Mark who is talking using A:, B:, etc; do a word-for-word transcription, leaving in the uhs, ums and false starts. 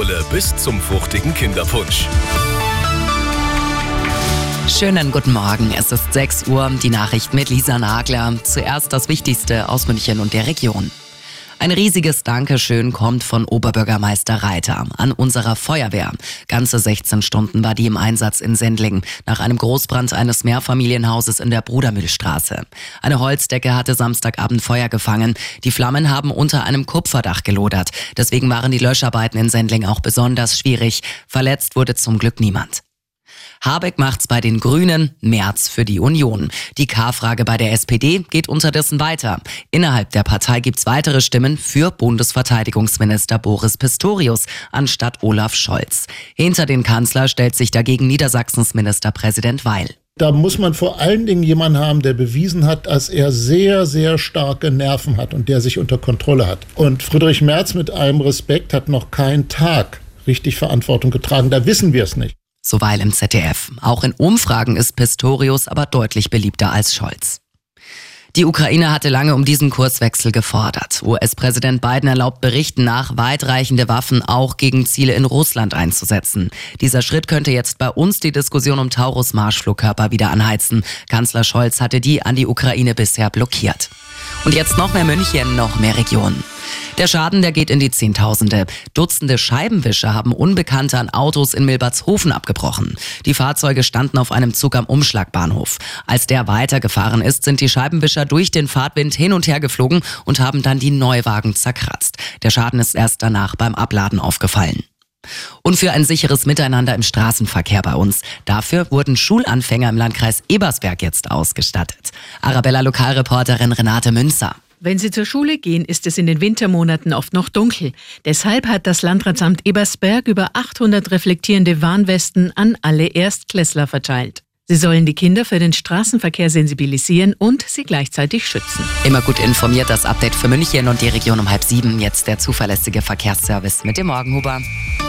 A: Sonnenkohle bis zum fruchtigen Kinderpunsch.
B: Schönen guten Morgen, es ist sechs Uhr, die Nachricht mit Lisa Nagler. Zuerst das Wichtigste aus München und der Region. Ein riesiges Dankeschön kommt von Oberbürgermeister Reiter an unserer Feuerwehr. Ganze sechzehn Stunden war die im Einsatz in Sendling nach einem Großbrand eines Mehrfamilienhauses in der Brudermühlstraße. Eine Holzdecke hatte Samstagabend Feuer gefangen. Die Flammen haben unter einem Kupferdach gelodert. Deswegen waren die Löscharbeiten in Sendling auch besonders schwierig. Verletzt wurde zum Glück niemand. Habeck macht's bei den Grünen, Merz für die Union. Die K-Frage bei der S P D geht unterdessen weiter. Innerhalb der Partei gibt's weitere Stimmen für Bundesverteidigungsminister Boris Pistorius anstatt Olaf Scholz. Hinter den Kanzler stellt sich dagegen Niedersachsens Ministerpräsident Weil.
C: Da muss man vor allen Dingen jemanden haben, der bewiesen hat, dass er sehr, sehr starke Nerven hat und der sich unter Kontrolle hat. Und Friedrich Merz, mit allem Respekt, hat noch keinen Tag richtig Verantwortung getragen. Da wissen wir es nicht.
B: So Weil im Z D F. Auch in Umfragen ist Pistorius aber deutlich beliebter als Scholz. Die Ukraine hatte lange um diesen Kurswechsel gefordert. U S-Präsident Biden erlaubt Berichten nach, weitreichende Waffen auch gegen Ziele in Russland einzusetzen. Dieser Schritt könnte jetzt bei uns die Diskussion um Taurus-Marschflugkörper wieder anheizen. Kanzler Scholz hatte die an die Ukraine bisher blockiert. Und jetzt noch mehr München, noch mehr Regionen. Der Schaden, der geht in die Zehntausende. Dutzende Scheibenwischer haben Unbekannte an Autos in Milbertshofen abgebrochen. Die Fahrzeuge standen auf einem Zug am Umschlagbahnhof. Als der weitergefahren ist, sind die Scheibenwischer durch den Fahrtwind hin und her geflogen und haben dann die Neuwagen zerkratzt. Der Schaden ist erst danach beim Abladen aufgefallen. Und für ein sicheres Miteinander im Straßenverkehr bei uns. Dafür wurden Schulanfänger im Landkreis Ebersberg jetzt ausgestattet. Arabella-Lokalreporterin Renate Münzer.
D: Wenn sie zur Schule gehen, ist es in den Wintermonaten oft noch dunkel. Deshalb hat das Landratsamt Ebersberg über achthundert reflektierende Warnwesten an alle Erstklässler verteilt. Sie sollen die Kinder für den Straßenverkehr sensibilisieren und sie gleichzeitig schützen.
B: Immer gut informiert, das Update für München und die Region um halb sieben. Jetzt der zuverlässige Verkehrsservice mit dem Morgenhuber.